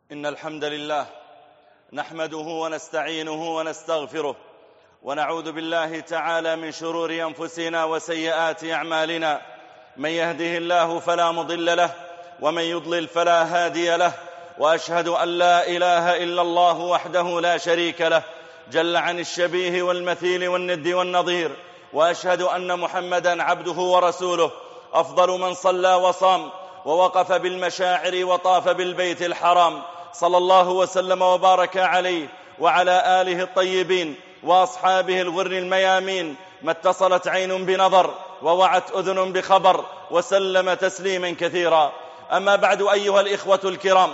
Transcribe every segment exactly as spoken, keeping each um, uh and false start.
إن الحمد لله نحمده ونستعينه ونستغفره ونعوذ بالله تعالى من شرور أنفسنا وسيئات أعمالنا. من يهده الله فلا مضل له ومن يضلل فلا هادي له، وأشهد أن لا إله إلا الله وحده لا شريك له جل عن الشبيه والمثيل والند والنظير، وأشهد أن محمدا عبده ورسوله أفضل من صلى وصام ووقف بالمشاعر وطاف بالبيت الحرام، صلى الله وسلم وبارك عليه وعلى آله الطيبين وأصحابه الغر الميامين، ما اتصلت عين بنظر ووعت أذن بخبر، وسلم تسليما كثيرا. أما بعد، أيها الإخوة الكرام،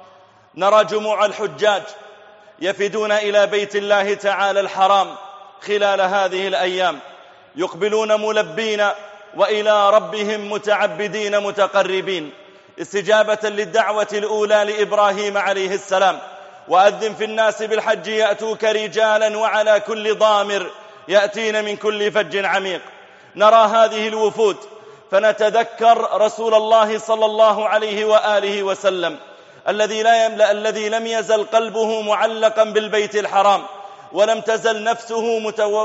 نرى جموع الحجاج يفدون إلى بيت الله تعالى الحرام خلال هذه الأيام، يقبلون ملبين وإلى ربهم متعبدين متقربين، استجابة للدعوة الأولى لإبراهيم عليه السلام: وأذن في الناس بالحج يأتوك رجالا وعلى كل ضامر يأتين من كل فج عميق. نرى هذه الوفود فنتذكر رسول الله صلى الله عليه وآله وسلم الذي لا يملأ الذي لم يزل قلبه معلقا بالبيت الحرام، ولم تزل نفسه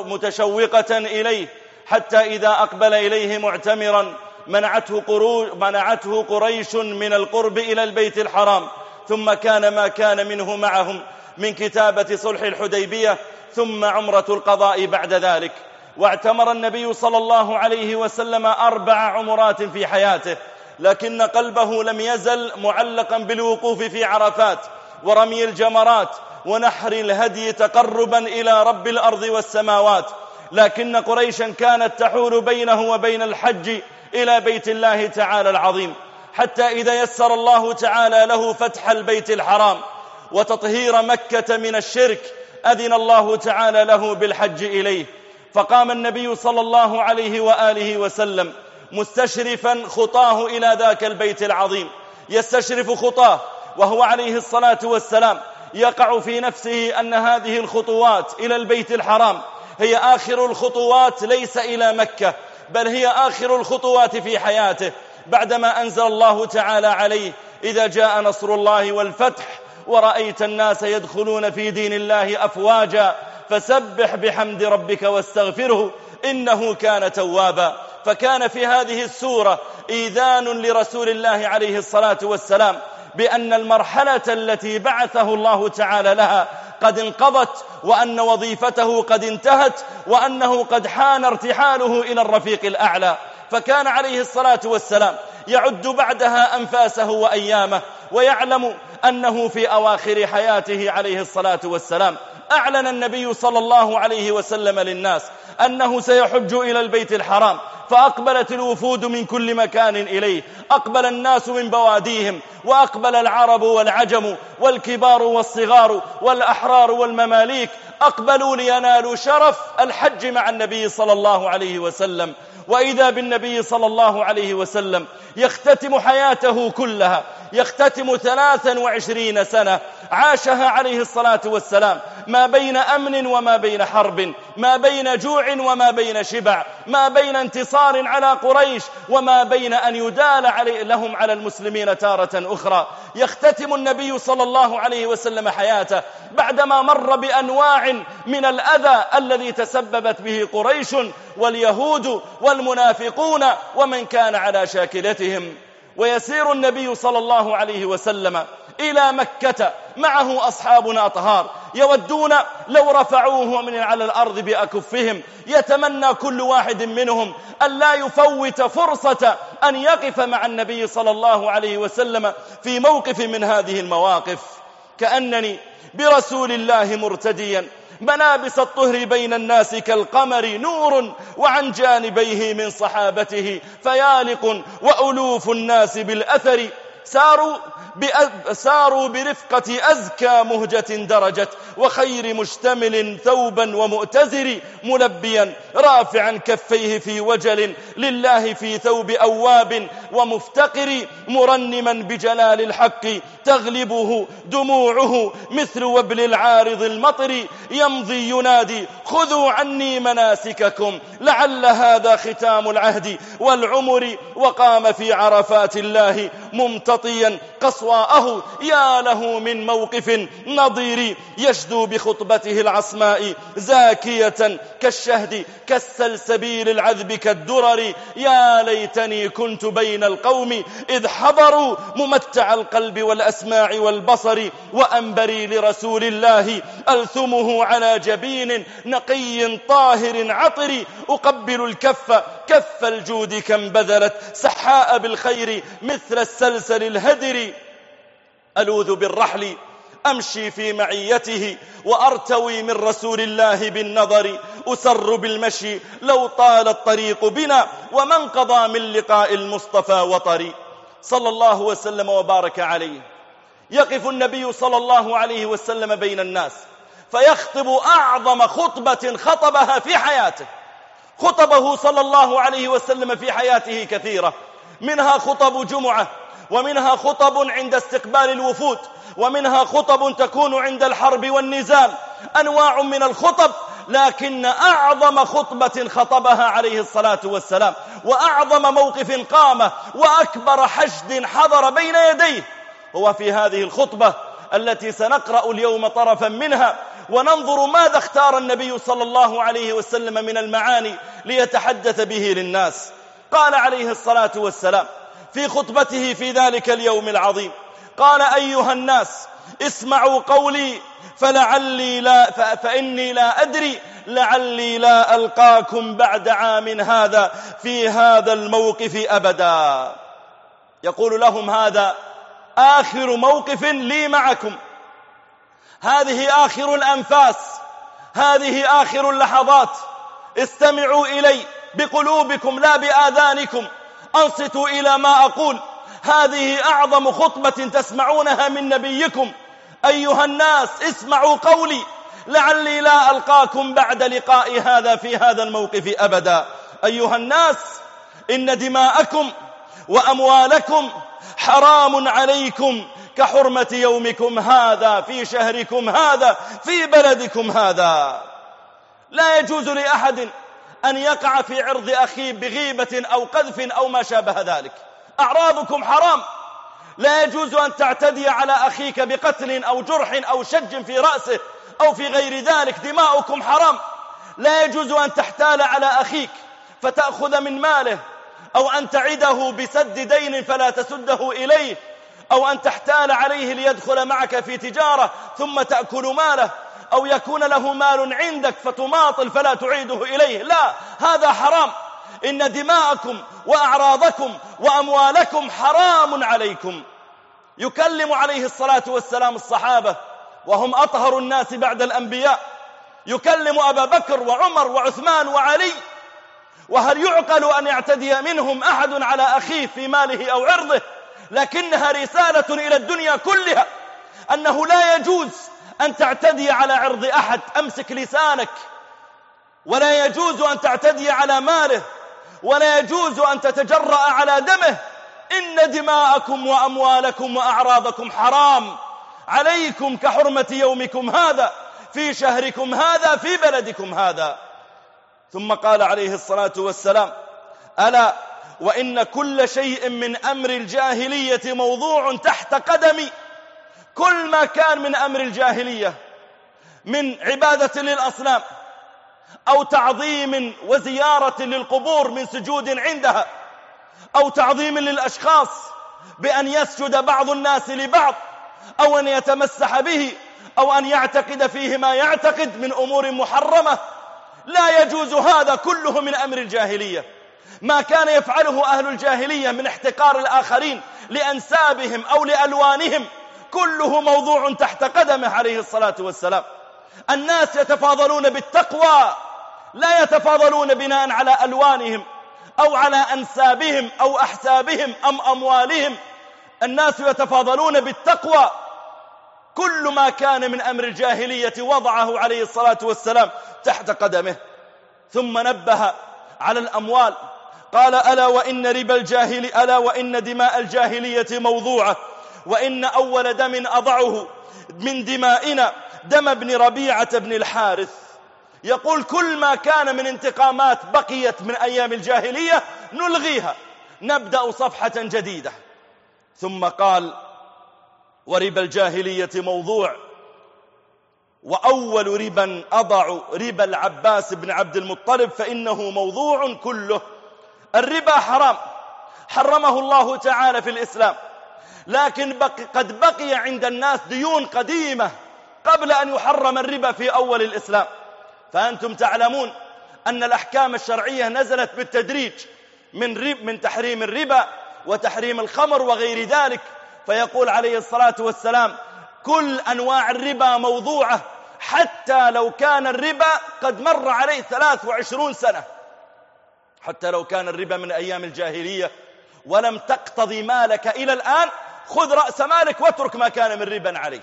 متشوقة إليه، حتى إذا أقبل إليه معتمرا منعته, منعته قريش من القرب إلى البيت الحرام، ثم كان ما كان منه معهم من كتابة صلح الحديبية ثم عمرة القضاء بعد ذلك. واعتمر النبي صلى الله عليه وسلم أربع عمرات في حياته، لكن قلبه لم يزل معلقا بالوقوف في عرفات ورمي الجمرات ونحر الهدي تقربا إلى رب الأرض والسماوات، لكن قريشا كانت تحول بينه وبين الحج إلى بيت الله تعالى العظيم، حتى إذا يسر الله تعالى له فتح البيت الحرام وتطهير مكة من الشرك أذن الله تعالى له بالحج إليه. فقام النبي صلى الله عليه وآله وسلم مستشرفا خطاه إلى ذاك البيت العظيم، يستشرف خطاه وهو عليه الصلاة والسلام يقع في نفسه أن هذه الخطوات إلى البيت الحرام هي آخر الخطوات، ليس إلى مكة، بل هي آخر الخطوات في حياته، بعدما أنزل الله تعالى عليه: إذا جاء نصر الله والفتح ورأيت الناس يدخلون في دين الله أفواجا فسبح بحمد ربك واستغفره إنه كان توابا. فكان في هذه السورة إيذان لرسول الله عليه الصلاة والسلام بأن المرحلة التي بعثه الله تعالى لها قد انقضت، وأن وظيفته قد انتهت، وأنه قد حان ارتحاله إلى الرفيق الأعلى. فكان عليه الصلاة والسلام يعد بعدها أنفاسه وأيامه، ويعلم أنه في أواخر حياته عليه الصلاة والسلام. أعلن النبي صلى الله عليه وسلم للناس أنه سيحج إلى البيت الحرام، فأقبلت الوفود من كل مكان إليه، أقبل الناس من بواديهم، وأقبل العرب والعجم والكبار والصغار والأحرار والمماليك، أقبلوا لينالوا شرف الحج مع النبي صلى الله عليه وسلم. وإذا بالنبي صلى الله عليه وسلم يختتم حياته كلها، يختتم ثلاثا وعشرين سنة عاشها عليه الصلاة والسلام ما بين أمن وما بين حرب، ما بين جوع وما بين شبع، ما بين انتصار على قريش وما بين أن يدال علي لهم على المسلمين تارة أخرى. يختتم النبي صلى الله عليه وسلم حياته بعدما مر بأنواع من الأذى الذي تسببت به قريش واليهود والمنافقون ومن كان على شاكلتهم. ويسير النبي صلى الله عليه وسلم إلى مكة معه أصحاب أطهار يودون لو رفعوه من على الأرض بأكفهم، يتمنى كل واحد منهم أن لا يفوت فرصة أن يقف مع النبي صلى الله عليه وسلم في موقف من هذه المواقف. كأنني برسول الله مرتديا ملابس الطهر بين الناس كالقمر نور، وعن جانبيه من صحابته فيالق وألوف الناس بالأثر، ساروا, ساروا برفقة أزكى مهجة درجت وخير مشتمل ثوبا ومؤتزر، ملبيا رافعا كفيه في وجل لله في ثوب أواب ومفتقر، مرنما بجلال الحق تغلبه دموعه مثل وبل العارض المطر، يمضي ينادي: خذوا عني مناسككم لعل هذا ختام العهد والعمر. وقام في عرفات الله ممتطيا قصواءه يا له من موقف نظير يشدو بخطبته العصماء زاكية كالشهد كالسلسبيل العذب كالدرر يا ليتني كنت بين القوم إذ حضروا ممتع القلب والأسماع والبصر وأنبري لرسول الله ألثمه على جبين نقي طاهر عطر أقبل الكف كف الجود كم بذلت سحاء بالخير مثل السلسل الهدر ألوذ بالرحل أمشي في معيته وأرتوي من رسول الله بالنظر أسر بالمشي لو طال الطريق بنا ومن قضى من لقاء المصطفى وطري صلى الله وسلم وبارك عليه. يقف النبي صلى الله عليه وسلم بين الناس فيخطب أعظم خطبة خطبها في حياته. خطبه صلى الله عليه وسلم في حياته كثيرة، منها خطب جمعة، ومنها خطب عند استقبال الوفود، ومنها خطب تكون عند الحرب والنزال، أنواع من الخطب، لكن أعظم خطبة خطبها عليه الصلاة والسلام وأعظم موقف قام وأكبر حشد حضر بين يديه هو في هذه الخطبة التي سنقرأ اليوم طرفا منها وننظر ماذا اختار النبي صلى الله عليه وسلم من المعاني ليتحدث به للناس. قال عليه الصلاة والسلام في خطبته في ذلك اليوم العظيم، قال أيها الناس اسمعوا قولي فلعلي لا فإني لا أدري لعلي لا ألقاكم بعد عام هذا في هذا الموقف أبدا. يقول لهم هذا آخر موقف لي معكم، هذه آخر الأنفاس، هذه آخر اللحظات، استمعوا إلي بقلوبكم لا بآذانكم، أنصتوا إلى ما أقول، هذه أعظم خطبة تسمعونها من نبيكم. أيها الناس اسمعوا قولي لعلي لا ألقاكم بعد لقاء هذا في هذا الموقف أبدا. أيها الناس إن دماءكم وأموالكم حرام عليكم كحرمة يومكم هذا في شهركم هذا في بلدكم هذا. لا يجوز لأحد أن يقع في عرض أخيه بغيبة أو قذف أو ما شابه ذلك. أعراضكم حرام، لا يجوز أن تعتدي على أخيك بقتل أو جرح أو شج في رأسه أو في غير ذلك. دماؤكم حرام، لا يجوز أن تحتال على أخيك فتأخذ من ماله، أو أن تعده بسد دين فلا تسده إليه، أو أن تحتال عليه ليدخل معك في تجارة ثم تأكل ماله، أو يكون له مال عندك فتماطل فلا تعيده إليه. لا، هذا حرام. إن دماءكم وأعراضكم وأموالكم حرام عليكم. يكلم عليه الصلاة والسلام الصحابة وهم أطهر الناس بعد الأنبياء، يكلم أبا بكر وعمر وعثمان وعلي، وهل يعقل أن يعتدي منهم أحد على أخيه في ماله أو عرضه؟ لكنها رسالة إلى الدنيا كلها أنه لا يجوز أن تعتدي على عرض أحد. أمسك لسانك، ولا يجوز أن تعتدي على ماله، ولا يجوز أن تتجرأ على دمه. إن دماءكم وأموالكم وأعراضكم حرام عليكم كحرمة يومكم هذا في شهركم هذا في بلدكم هذا. ثم قال عليه الصلاة والسلام ألا وإن كل شيء من أمر الجاهلية موضوع تحت قدمي. كل ما كان من أمر الجاهلية من عبادة للأصنام أو تعظيم وزيارة للقبور من سجود عندها، أو تعظيم للأشخاص بأن يسجد بعض الناس لبعض، أو أن يتمسح به، أو أن يعتقد فيه ما يعتقد من أمور محرمة، لا يجوز. هذا كله من أمر الجاهلية. ما كان يفعله أهل الجاهلية من احتقار الآخرين لأنسابهم أو لألوانهم كله موضوع تحت قدمه عليه الصلاة والسلام. الناس يتفاضلون بالتقوى، لا يتفاضلون بناء على ألوانهم أو على أنسابهم أو أحسابهم أم أموالهم. الناس يتفاضلون بالتقوى. كل ما كان من أمر الجاهلية وضعه عليه الصلاة والسلام تحت قدمه. ثم نبه على الأموال، قال ألا وإن ربا الجاهلية ألا وإن دماء الجاهلية موضوعة، وإن أول دم أضعه من دمائنا دم ابن ربيعة بن الحارث. يقول كل ما كان من انتقامات بقيت من أيام الجاهلية نلغيها، نبدأ صفحة جديدة. ثم قال وربا الجاهلية موضوع، وأول ربا أضع ربا العباس بن عبد المطلب فإنه موضوع كله. الربا حرام، حرمه الله تعالى في الإسلام، لكن بقي قد بقي عند الناس ديون قديمة قبل أن يحرم الربا في أول الإسلام. فأنتم تعلمون أن الأحكام الشرعية نزلت بالتدريج من, رب من تحريم الربا وتحريم الخمر وغير ذلك. فيقول عليه الصلاة والسلام: كل أنواع الربا موضوعة، حتى لو كان الربا قد مر عليه ثلاث وعشرون سنة، حتى لو كان الربا من أيام الجاهلية ولم تقتضي مالك إلى الآن، خذ رأس مالك واترك ما كان من ربا عليه.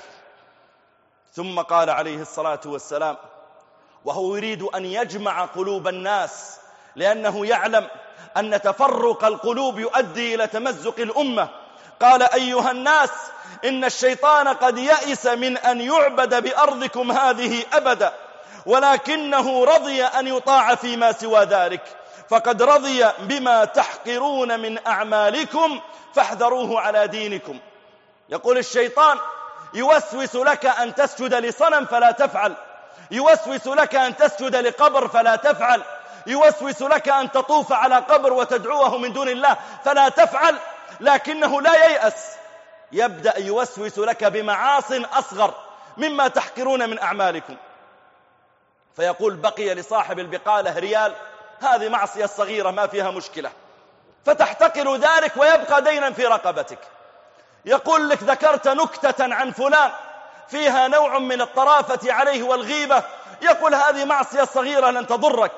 ثم قال عليه الصلاة والسلام وهو يريد أن يجمع قلوب الناس، لأنه يعلم أن تفرق القلوب يؤدي إلى تمزق الأمة، قال: أيها الناس، إن الشيطان قد يئس من أن يعبد بأرضكم هذه أبدا، ولكنه رضي أن يطاع فيما سوى ذلك، فقد رضي بما تحقرون من أعمالكم فاحذروه على دينكم. يقول الشيطان يوسوس لك أن تسجد لصنم فلا تفعل، يوسوس لك أن تسجد لقبر فلا تفعل، يوسوس لك أن تطوف على قبر وتدعوه من دون الله فلا تفعل، لكنه لا ييأس، يبدأ يوسوس لك بمعاص أصغر مما تحقرون من أعمالكم. فيقول: بقي لصاحب البقالة ريال، هذه معصية صغيرة ما فيها مشكلة، فتحتقر ذلك ويبقى دينا في رقبتك. يقول لك: ذكرت نكتة عن فلان فيها نوع من الطرافة عليه والغيبة، يقول: هذه معصية صغيرة لن تضرك.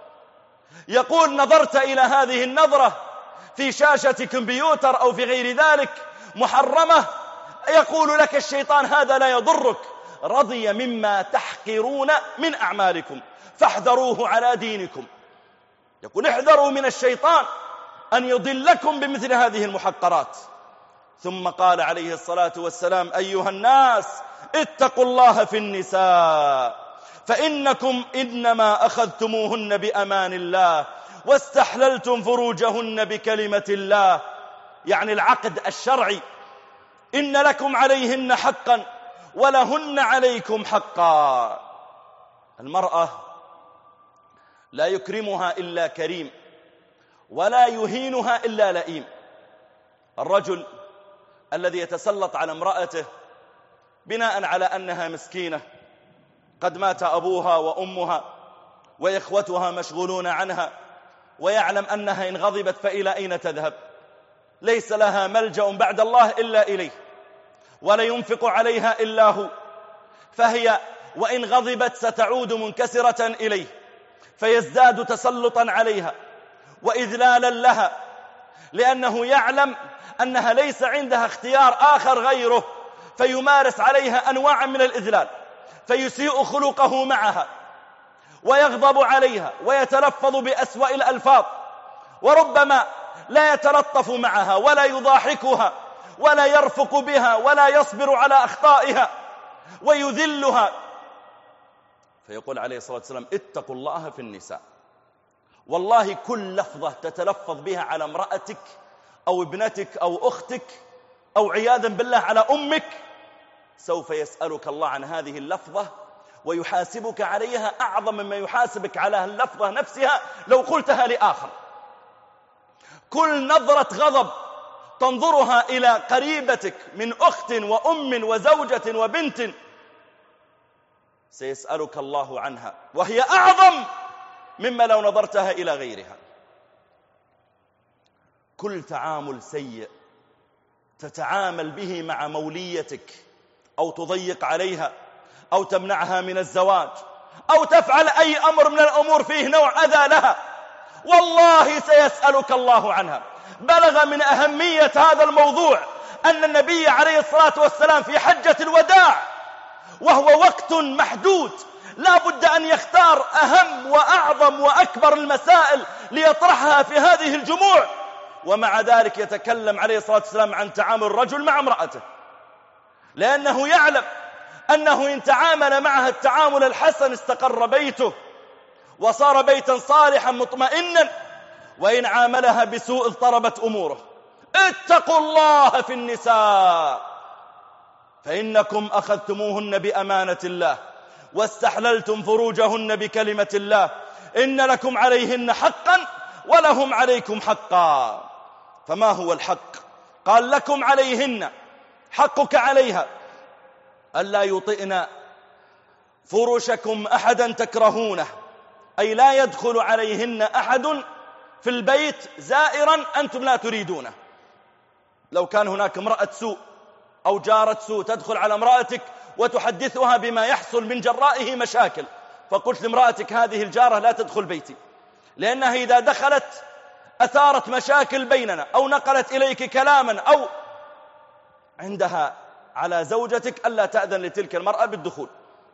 يقول: نظرت إلى هذه النظرة في شاشة كمبيوتر أو في غير ذلك محرمة، يقول لك الشيطان: هذا لا يضرك، رضي مما تحقرون من أعمالكم فاحذروه على دينكم. يقول: احذروا من الشيطان أن يضلكم بمثل هذه المحقرات. ثم قال عليه الصلاة والسلام: أيها الناس، اتقوا الله في النساء، فإنكم إنما أخذتموهن بأمان الله واستحللتم فروجهن بكلمة الله، يعني العقد الشرعي، إن لكم عليهن حقا ولهن عليكم حقا. المرأة لا يكرمها إلا كريم، ولا يهينها إلا لئيم. الرجل الذي يتسلط على امرأته بناء على أنها مسكينة، قد مات أبوها وأمها وإخوتها مشغولون عنها، ويعلم أنها إن غضبت فإلى أين تذهب؟ ليس لها ملجأ بعد الله إلا إليه، ولا ينفق عليها إلا هو، فهي وإن غضبت ستعود منكسرة إليه، فيزداد تسلطا عليها وإذلالا لها، لأنه يعلم أنها ليس عندها اختيار آخر غيره، فيمارس عليها أنواعا من الإذلال، فيسيء خلقه معها ويغضب عليها ويتلفظ بأسوأ الألفاظ، وربما لا يتلطف معها ولا يضاحكها ولا يرفق بها ولا يصبر على أخطائها ويذلها. فيقول عليه الصلاة والسلام: اتقوا الله في النساء. والله كل لفظة تتلفظ بها على امرأتك أو ابنتك أو أختك أو عياذا بالله على أمك، سوف يسألك الله عن هذه اللفظة ويحاسبك عليها أعظم مما يحاسبك على اللفظة نفسها لو قلتها لآخر. كل نظرة غضب تنظرها إلى قريبتك من أخت وأم وزوجة وبنت سيسألك الله عنها، وهي أعظم مما لو نظرتها إلى غيرها. كل تعامل سيء تتعامل به مع موليتك، أو تضيق عليها، أو تمنعها من الزواج، أو تفعل أي أمر من الأمور فيه نوع أذى لها، والله سيسألك الله عنها. بلغ من أهمية هذا الموضوع أن النبي عليه الصلاة والسلام في حجة الوداع، وهو وقت محدود لا بد أن يختار أهم وأعظم وأكبر المسائل ليطرحها في هذه الجموع، ومع ذلك يتكلم عليه الصلاة والسلام عن تعامل الرجل مع امرأته، لأنه يعلم أنه إن تعامل معها التعامل الحسن استقر بيته وصار بيتا صالحا مطمئنا، وإن عاملها بسوء اضطربت أموره. اتقوا الله في النساء. فإنكم أخذتموهن بأمانة الله واستحللتم فروجهن بكلمة الله، إن لكم عليهن حقا ولهم عليكم حقا. فما هو الحق؟ قال لكم عليهن، حقك عليها ألا يطئن فرشكم أحدا تكرهونه، أي لا يدخل عليهن أحد في البيت زائرا أنتم لا تريدونه. لو كان هناك امرأة سوء أو جارة سوء تدخل على امرأتك وتحدثها بما يحصل من جرائه مشاكل، فقلت لامرأتك هذه الجارة لا تدخل بيتي، لأنها إذا دخلت أثارت مشاكل بيننا أو نقلت إليك كلاما أو عندها على زوجتك ألا تأذن لتلك المرأة بالدخول.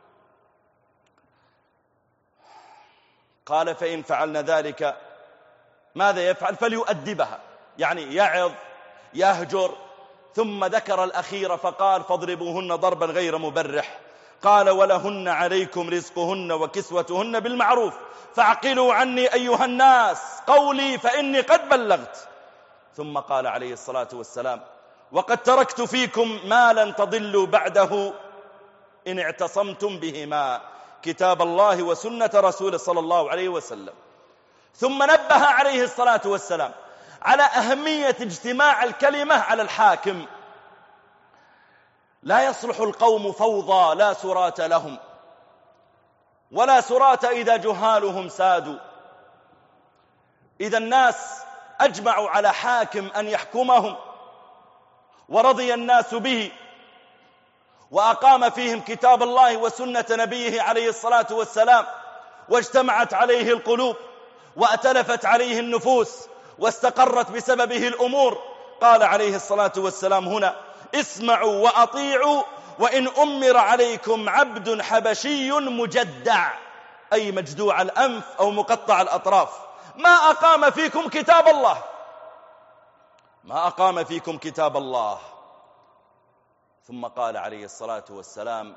قال فإن فعلنا ذلك ماذا يفعل؟ فليؤدبها، يعني يعظ يهجر. ثم ذكر الأخير فقال فاضربوهن ضربا غير مبرح. قال ولهن عليكم رزقهن وكسوتهن بالمعروف فاعقلوا عني أيها الناس قولي فإني قد بلغت. ثم قال عليه الصلاة والسلام وقد تركت فيكم ما لن تضلوا بعده إن اعتصمتم بهما، كتاب الله وسنة رسوله صلى الله عليه وسلم. ثم نبه عليه الصلاة والسلام على أهمية اجتماع الكلمة على الحاكم. لا يصلح القوم فوضى لا سرات لهم، ولا سرات إذا جهالهم سادوا. إذا الناس أجمعوا على حاكم أن يحكمهم ورضي الناس به وأقام فيهم كتاب الله وسنة نبيه عليه الصلاة والسلام، واجتمعت عليه القلوب وأتلفت عليه النفوس واستقرت بسببه الأمور. قال عليه الصلاة والسلام هنا اسمعوا وأطيعوا وإن أمر عليكم عبد حبشي مجدع، أي مجدوع الأنف أو مقطع الأطراف، ما أقام فيكم كتاب الله، ما أقام فيكم كتاب الله. ثم قال عليه الصلاة والسلام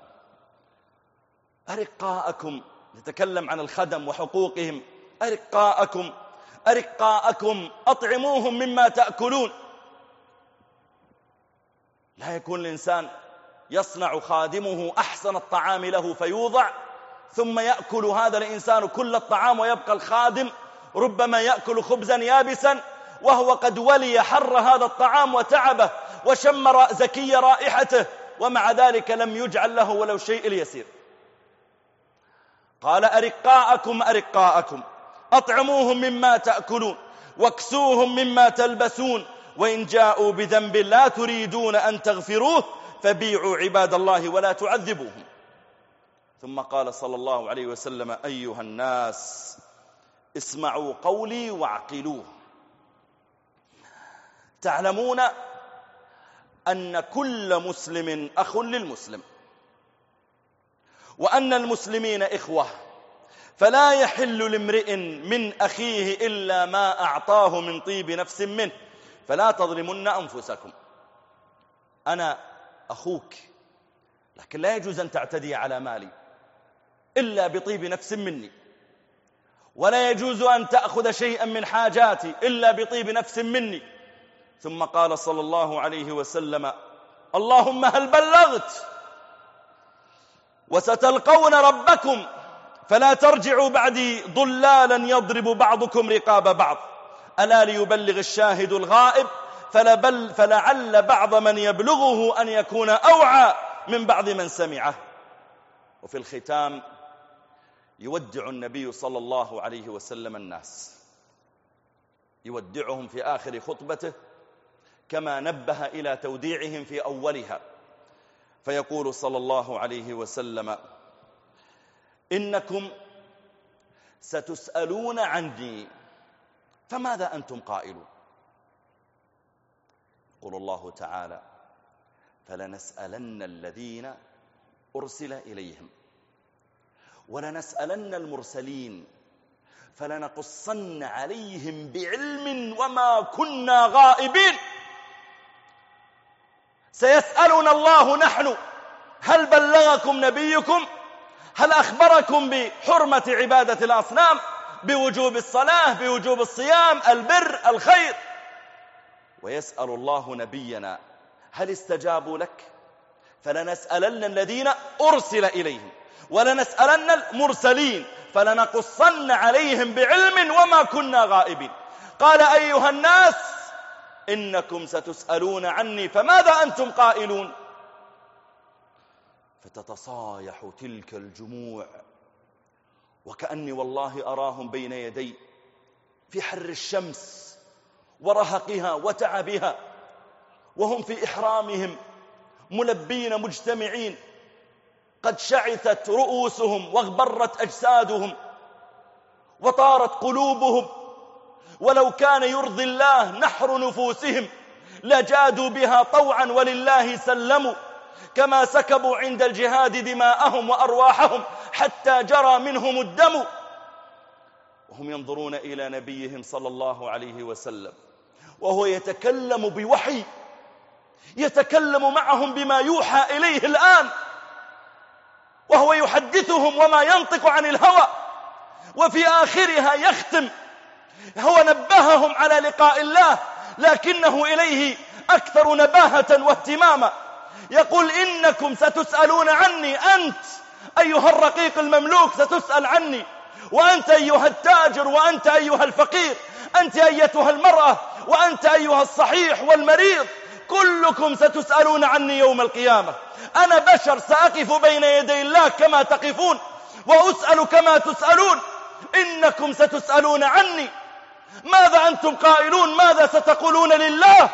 أرقاءكم، يتكلم عن الخدم وحقوقهم، أرقاءكم أرقاءكم أطعموهم مما تأكلون. لا يكون الإنسان يصنع خادمه أحسن الطعام له فيوضع، ثم يأكل هذا الإنسان كل الطعام ويبقى الخادم ربما يأكل خبزا يابسا وهو قد ولي حر هذا الطعام وتعبه وشم زكي رائحته، ومع ذلك لم يجعل له ولو شيء اليسير. قال أرقاءكم أرقاءكم أطعموهم مما تأكلون واكسوهم مما تلبسون وإن جاءوا بذنب لا تريدون أن تغفروه فبيعوا عباد الله ولا تعذبوهم. ثم قال صلى الله عليه وسلم أيها الناس اسمعوا قولي واعقلوه. تعلمون أن كل مسلم أخ للمسلم، وأن المسلمين إخوة، فلا يحل لامرئ من أخيه إلا ما أعطاه من طيب نفس منه، فلا تظلمن أنفسكم. أنا أخوك، لكن لا يجوز أن تعتدي على مالي إلا بطيب نفس مني، ولا يجوز أن تأخذ شيئا من حاجاتي إلا بطيب نفس مني. ثم قال صلى الله عليه وسلم اللهم هل بلغت؟ وستلقون ربكم فلا ترجعوا بعدي ضلالا يضرب بعضكم رقاب بعض، ألا ليبلغ الشاهد الغائب فلبل فلعل بعض من يبلغه أن يكون أوعى من بعض من سمعه. وفي الختام يودع النبي صلى الله عليه وسلم الناس، يودعهم في آخر خطبته كما نبه إلى توديعهم في أولها، فيقول صلى الله عليه وسلم إنكم ستسألون عني فماذا أنتم قائلون؟ يقول الله تعالى فلنسألن الذين أرسل إليهم ولنسألن المرسلين فلنقصن عليهم بعلم وما كنا غائبين. سيسألنا الله نحن هل بلغكم نبيكم؟ هل أخبركم بحرمة عبادة الأصنام، بوجوب الصلاة، بوجوب الصيام، البر، الخير؟ ويسأل الله نبينا هل استجابوا لك؟ فلنسألن الذين أرسل إليهم ولنسألن المرسلين فلنقصن عليهم بعلم وما كنا غائبين. قال أيها الناس إنكم ستسألون عني فماذا أنتم قائلون؟ فتتصايح تلك الجموع وكأني والله أراهم بين يدي في حر الشمس ورهقها وتعبها، وهم في إحرامهم ملبين مجتمعين، قد شعثت رؤوسهم واغبرت أجسادهم وطارت قلوبهم، ولو كان يرضي الله نحر نفوسهم لجادوا بها طوعا ولله سلموا، كما سكبوا عند الجهاد دماءهم وأرواحهم حتى جرى منهم الدم، وهم ينظرون إلى نبيهم صلى الله عليه وسلم وهو يتكلم بوحي، يتكلم معهم بما يوحى إليه الآن، وهو يحدثهم وما ينطق عن الهوى. وفي آخرها يختم، هو نبههم على لقاء الله لكنه إليه أكثر نباهة واهتماما، يقول إنكم ستسألون عني، أنت أيها الرقيق المملوك ستسأل عني، وأنت أيها التاجر، وأنت أيها الفقير، أنت أيتها المرأة، وأنت أيها الصحيح والمريض، كلكم ستسألون عني يوم القيامة. أنا بشر سأقف بين يدي الله كما تقفون وأسأل كما تسألون، إنكم ستسألون عني ماذا أنتم قائلون، ماذا ستقولون لله؟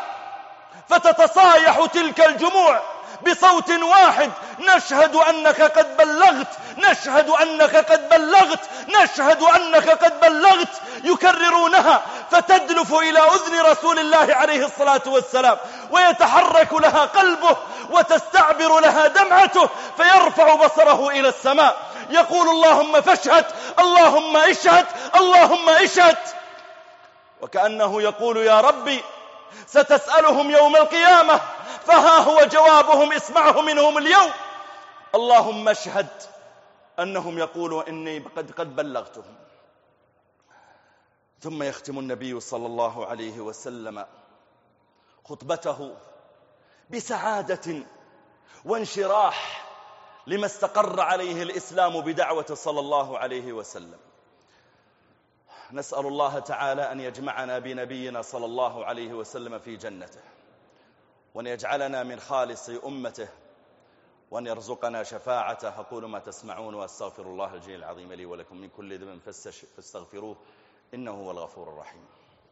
فتتصايح تلك الجموع بصوت واحد، نشهد أنك قد بلغت، نشهد أنك قد بلغت، نشهد أنك قد بلغت، يكررونها فتدلف إلى أذن رسول الله عليه الصلاة والسلام ويتحرك لها قلبه وتستعبر لها دمعته فيرفع بصره إلى السماء يقول اللهم فاشهد، اللهم اشهد، اللهم اشهد، وكأنه يقول يا ربي ستسألهم يوم القيامة فها هو جوابهم، اسمعه منهم اليوم، اللهم اشهد أنهم يقولوا إني قد قد بلغتهم. ثم يختم النبي صلى الله عليه وسلم خطبته بسعادة وانشراح لما استقر عليه الإسلام بدعوة صلى الله عليه وسلم. نسأل الله تعالى أن يجمعنا بنبينا صلى الله عليه وسلم في جنته، وأن يجعلنا من خالص أمته، وأن يرزقنا شفاعته. أقول ما تسمعون وأستغفر الله الجليل العظيم لي ولكم من كل ذنب فاستغفروه إنه هو الغفور الرحيم.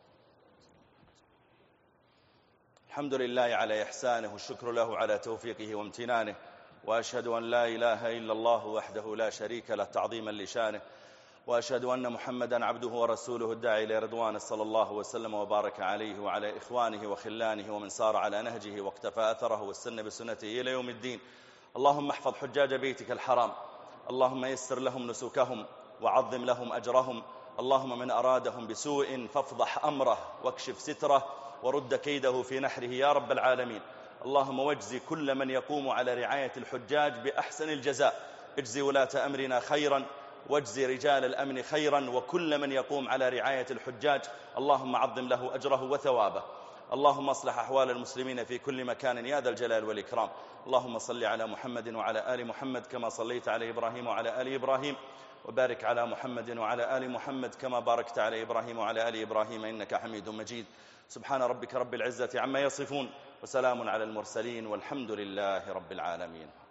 الحمد لله على إحسانه، والشكر له على توفيقه وامتنانه، وأشهد أن لا إله إلا الله وحده لا شريك له تعظيما لشانه، وأشهد أن محمدا عبده ورسوله الداعي إلى رضوانه صلى الله وسلم وبارك عليه وعلى إخوانه وخلانه ومن سار على نهجه واقتفى أثره واستنى بسنته إلى يوم الدين. اللهم احفظ حجاج بيتك الحرام، اللهم يسر لهم نسكهم وعظم لهم أجرهم، اللهم من أرادهم بسوء فافضح أمره واكشف ستره ورد كيده في نحره يا رب العالمين. اللهم واجزي كل من يقوم على رعاية الحجاج بأحسن الجزاء، اجزي ولاة أمرنا خيرا، واجزي رجال الأمن خيرا، وكل من يقوم على رعاية الحجاج اللهم عظم له أجره وثوابه. اللهم اصلح أحوال المسلمين في كل مكان يا ذا الجلال والإكرام. اللهم صل على محمد وعلى آل محمد كما صليت على إبراهيم وعلى آل إبراهيم، وبارك على محمد وعلى آل محمد كما باركت على إبراهيم وعلى آل إبراهيم إنك حميد مجيد. سبحان ربك رب العزة عما يصفون، وسلام على المرسلين، والحمد لله رب العالمين.